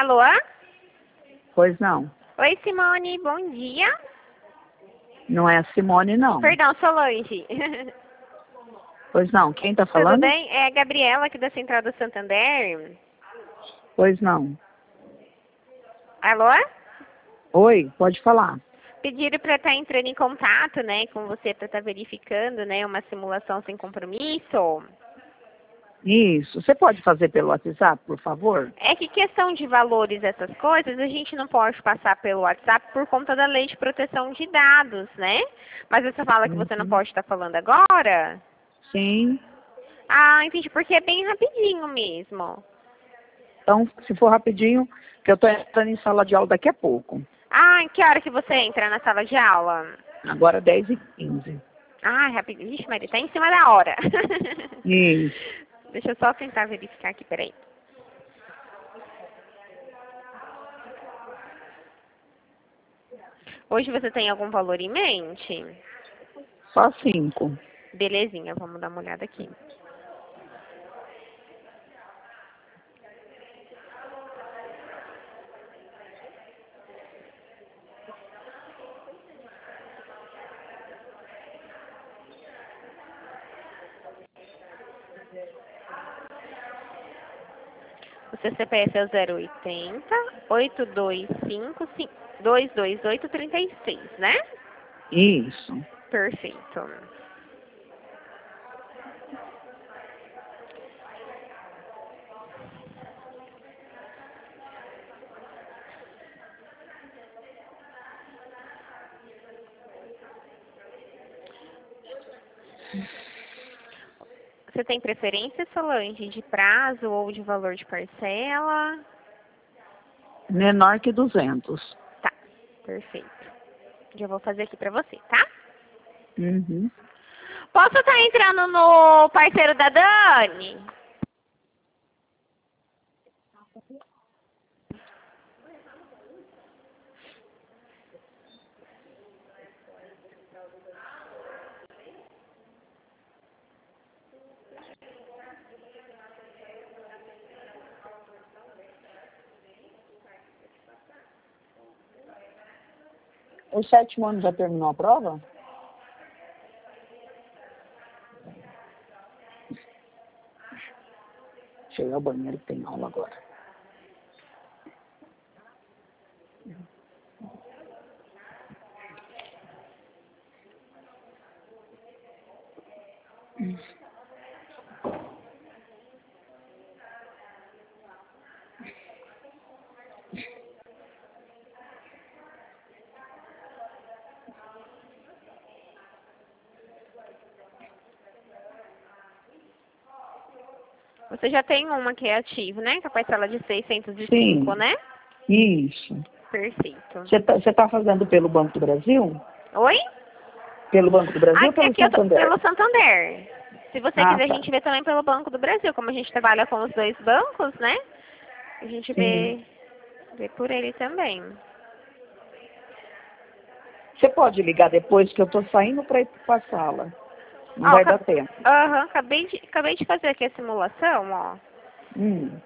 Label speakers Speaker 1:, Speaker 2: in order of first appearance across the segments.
Speaker 1: Alô?
Speaker 2: Pois não.
Speaker 1: Oi, Simone, bom dia.
Speaker 2: Não é a Simone, não.
Speaker 1: Perdão, Solange.
Speaker 2: Pois não. Quem está
Speaker 1: Tudo
Speaker 2: falando?
Speaker 1: bem? É a Gabriela aqui da Central do Santander.
Speaker 2: Pois não.
Speaker 1: Alô?
Speaker 2: Oi, pode falar.
Speaker 1: Pediram para estar entrando em contato, né, com você para estar verificando, né, uma simulação sem compromisso.
Speaker 2: Isso. Você pode fazer pelo WhatsApp, por favor?
Speaker 1: É que questão de valores, essas coisas, a gente não pode passar pelo WhatsApp por conta da lei de proteção de dados, né? Mas você fala que você não
Speaker 2: Uhum.
Speaker 1: pode estar falando agora?
Speaker 2: Sim.
Speaker 1: Ah, entendi, porque é bem rapidinho mesmo.
Speaker 2: Então, se for rapidinho, que eu estou entrando em sala de aula daqui a pouco.
Speaker 1: Ah, em que hora que você entra na sala de aula?
Speaker 2: Agora 10h15.
Speaker 1: Ah, rapidinho. Vixe, Maria, tá em cima da hora.
Speaker 2: Isso.
Speaker 1: Deixa eu só tentar verificar aqui, peraí. Hoje você tem algum valor em mente?
Speaker 2: Só 5.
Speaker 1: Belezinha, vamos dar uma olhada aqui. O seu CPF é o 080 825 228 36, né?
Speaker 2: Isso.
Speaker 1: Perfeito. Você tem preferência, Solange, de prazo ou de valor de parcela?
Speaker 2: Menor que 200.
Speaker 1: Tá, perfeito. Já vou fazer aqui pra você, tá?
Speaker 2: Uhum.
Speaker 1: Posso estar entrando no parceiro da Dani?
Speaker 2: O 7º ano já terminou a prova? Cheguei ao banheiro que tem aula agora.
Speaker 1: Você já tem uma que é ativa, né? Com a parcela de 605,
Speaker 2: Sim.
Speaker 1: né?
Speaker 2: Isso.
Speaker 1: Perfeito.
Speaker 2: Você tá fazendo pelo Banco do Brasil?
Speaker 1: Oi?
Speaker 2: Pelo Banco do Brasil ou
Speaker 1: Aqui,
Speaker 2: pelo
Speaker 1: aqui eu tô
Speaker 2: Santander?
Speaker 1: pelo Santander. Se você
Speaker 2: Ah,
Speaker 1: quiser, a
Speaker 2: tá.
Speaker 1: gente vê também pelo Banco do Brasil. Como a gente trabalha com os dois bancos, né? A gente
Speaker 2: Sim.
Speaker 1: vê por ele também.
Speaker 2: Você pode ligar depois que eu tô saindo para ir para a sala. Não
Speaker 1: Ó,
Speaker 2: vai dar tempo.
Speaker 1: acabei de fazer aqui a simulação, ó.
Speaker 2: Hum.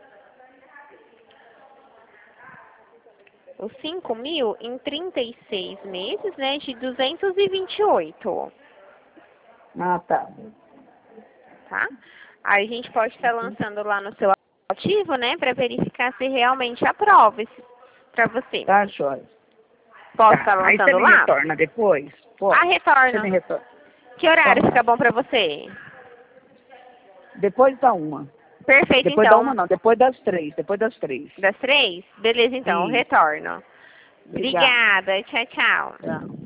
Speaker 1: Os 5.000 em 36 meses, né? De 228,
Speaker 2: Ah, tá.
Speaker 1: tá? Aí a gente pode estar lançando lá no seu aplicativo, né? Para verificar se realmente aprova para você.
Speaker 2: Tá, joia.
Speaker 1: Posso
Speaker 2: Tá.
Speaker 1: estar
Speaker 2: Aí você
Speaker 1: lançando
Speaker 2: me
Speaker 1: lá?
Speaker 2: retorna depois?
Speaker 1: Ah,
Speaker 2: Pode. Você me
Speaker 1: retorno.
Speaker 2: retorna.
Speaker 1: Que
Speaker 2: Tá
Speaker 1: horário
Speaker 2: bom.
Speaker 1: fica bom para você?
Speaker 2: Depois da 1.
Speaker 1: Perfeito,
Speaker 2: Depois da 1
Speaker 1: então.
Speaker 2: não, depois das 3. Depois das 3.
Speaker 1: Das 3? Beleza, então.
Speaker 2: Isso.
Speaker 1: Retorno.
Speaker 2: Obrigado.
Speaker 1: Obrigada. Tchau, tchau.
Speaker 2: Tchau.